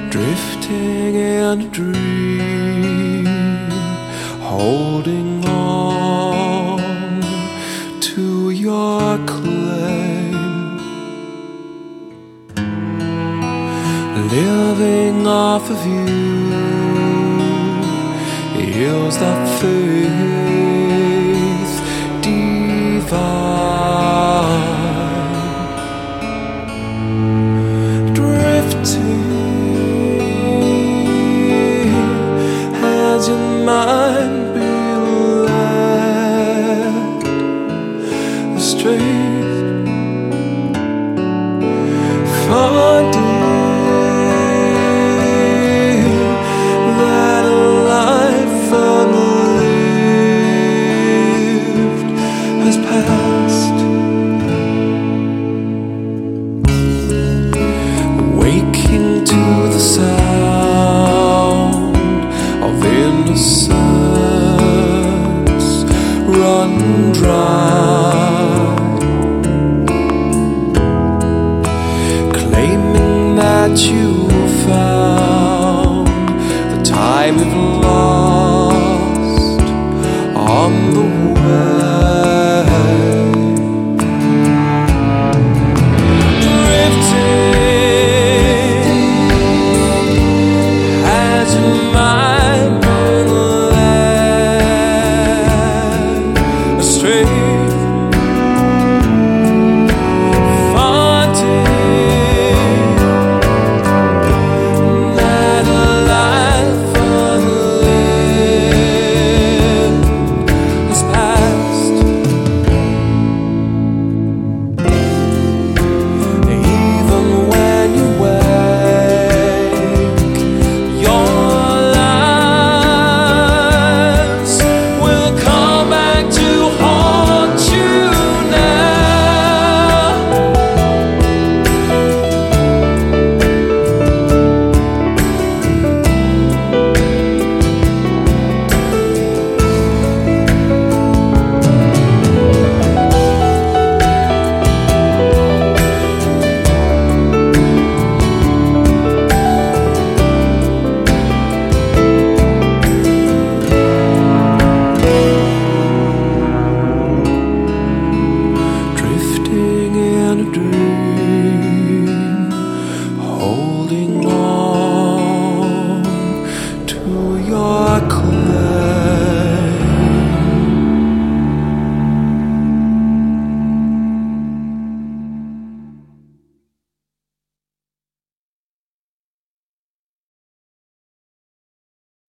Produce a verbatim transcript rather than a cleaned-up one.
Drifting in a dream, holding on to your claim, living off of you heals that faith divine. Drifting your mind be led astray, finding that a life unlived has passed, waking to the sound of innocence run dry, claiming that you found the time you've lost on the way. Drifting as your mind dream, holding on to your clothes.